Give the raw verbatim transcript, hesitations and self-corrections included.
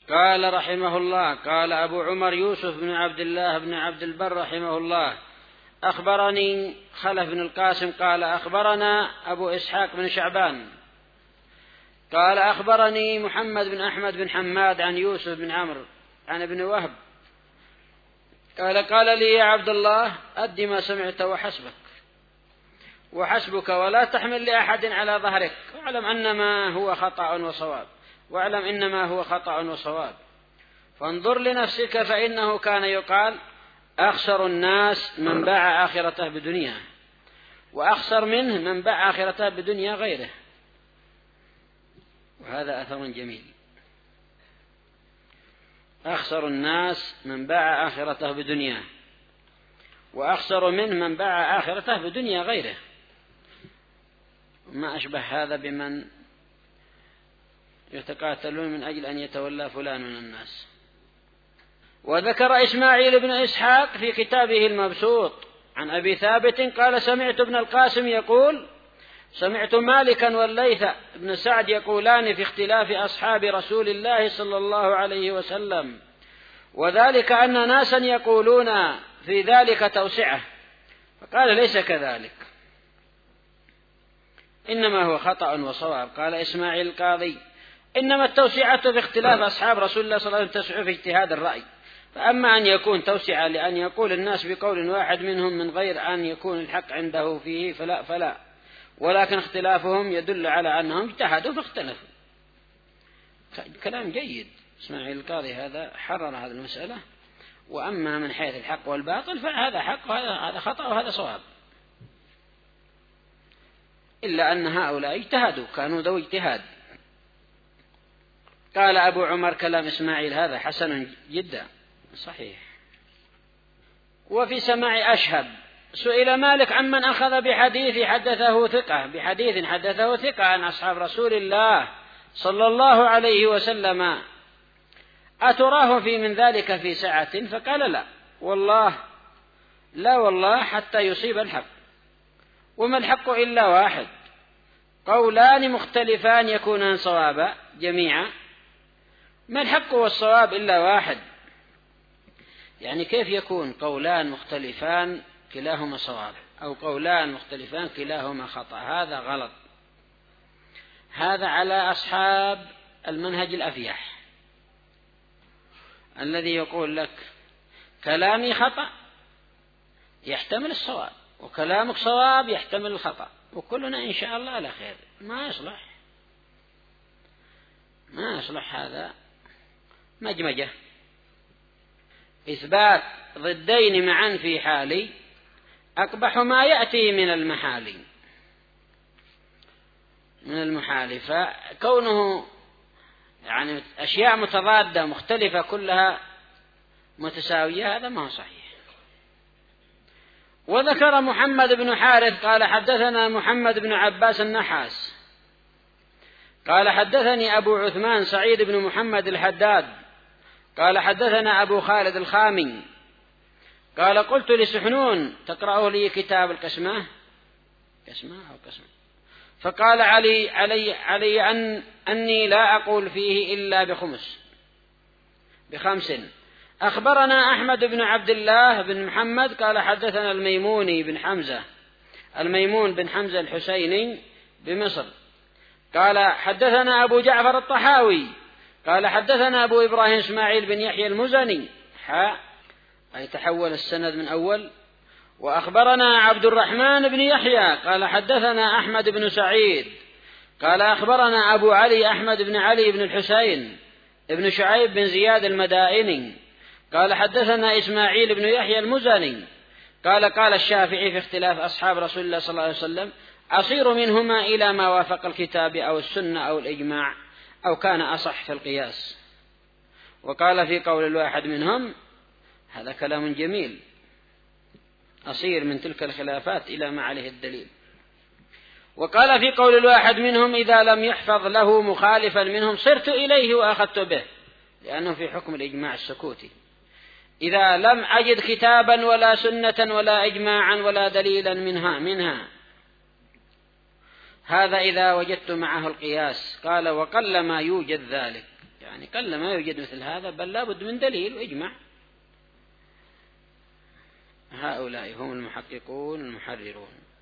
قال رحمه الله: قال أبو عمر يوسف بن عبد الله بن عبد البر رحمه الله: أخبرني خلف بن القاسم قال أخبرنا أبو إسحاق بن شعبان قال أخبرني محمد بن أحمد بن حماد عن يوسف بن عمرو عن ابن وهب قال قال لي: يا عبد الله، أد ما سمعت وحسبك وحسبك ولا تحمل لأحد على ظهرك، واعلم أنما هو خطأ وصواب واعلم إنما هو خطأ وصواب، فانظر لنفسك، فإنه كان يقال: أخسر الناس من باع آخرته بدنيا، وأخسر منه من باع آخرته بدنيا غيره. وهذا أثر جميل. أخسر الناس من باع آخرته بدنيا، وأخسر منه من باع آخرته بدنيا غيره. ما أشبه هذا بمن يتقاتلون من أجل أن يتولى فلان من الناس. وذكر إسماعيل بن إسحاق في كتابه المبسوط عن أبي ثابت قال: سمعت ابن القاسم يقول: سمعت مالكا والليث بن سعد يقولان في اختلاف أصحاب رسول الله صلى الله عليه وسلم، وذلك أن ناسا يقولون في ذلك توسعة، فقال: ليس كذلك، إنما هو خطأ وصواب. قال إسماعيل القاضي: إنما التوسعة في اختلاف أصحاب رسول الله صلى الله عليه وسلم تسع في اجتهاد الرأي، فأما أن يكون توسعة لأن يقول الناس بقول واحد منهم من غير أن يكون الحق عنده فيه فلا فلا ولكن اختلافهم يدل على أنهم اجتهدوا فاختلفوا. كلام جيد. إسماعيل القاضي هذا حرر هذه المسألة. وأما من حيث الحق والباطل فهذا حق وهذا خطأ وهذا صواب، إلا أن هؤلاء اجتهدوا، كانوا ذو اجتهاد. قال أبو عمر: كلام إسماعيل هذا حسن جدا صحيح. وفي سماع أشهب سئل مالك عمن أخذ بحديث حدثه ثقة بحديث حدثه ثقة عن أصحاب رسول الله صلى الله عليه وسلم: أتراه في من ذلك في ساعة؟ فقال: لا والله لا والله حتى يصيب الحق، وما الحق إلا واحد، قولان مختلفان يكونان صوابا جميعا، ما الحق والصواب إلا واحد. يعني كيف يكون قولان مختلفان كلاهما صواب، أو قولان مختلفان كلاهما خطأ؟ هذا غلط. هذا على أصحاب المنهج الأفيح الذي يقول لك: كلامي خطأ يحتمل الصواب، وكلامك صواب يحتمل الخطأ، وكلنا إن شاء الله على خير. ما يصلح ما يصلح هذا مجمجة. إثبات ضدين معا في حالي أقبح ما يأتي من المحال من المحال فكونه يعني أشياء متضادة مختلفة كلها متساوية هذا ما هو صحيح. وذكر محمد بن حارث قال: حدثنا محمد بن عباس النحاس قال: حدثني أبو عثمان سعيد بن محمد الحداد قال: حدثنا أبو خالد الخامي قال: قلت لسحنون: تقرأه لي كتاب القسمة قسمة أو قسمة؟ فقال: علي علي علي أن أني لا أقول فيه إلا بخمس بخمس. أخبرنا أحمد بن عبد الله بن محمد قال: حدثنا الميموني بن حمزة الميمون بن حمزة الحسيني بمصر قال: حدثنا أبو جعفر الطحاوي قال: حدثنا أبو إبراهيم إسماعيل بن يحيى المزني حاء أي تحول السند من أول. وأخبرنا عبد الرحمن بن يحيى قال: حدثنا أحمد بن سعيد قال: أخبرنا أبو علي أحمد بن علي بن الحسين ابن شعيب بن زياد المدائني قال: حدثنا إسماعيل بن يحيى المزني قال: قال الشافعي في اختلاف أصحاب رسول الله صلى الله عليه وسلم: أصير منهما إلى ما وافق الكتاب أو السنة أو الإجماع أو كان أصح في القياس. وقال في قول الواحد منهم: هذا كلام جميل، أصير من تلك الخلافات إلى ما عليه الدليل. وقال في قول الواحد منهم: إذا لم يحفظ له مخالفا منهم صرت إليه وأخذت به، لأنه في حكم الإجماع السكوتي. إذا لم أجد كتابا ولا سنة ولا إجماعا ولا دليلا منها منها هذا إذا وجدت معه القياس. قال: وقل ما يوجد ذلك، يعني قل ما يوجد مثل هذا، بل لابد من دليل وإجماع. هؤلاء هم المحققون المحررون.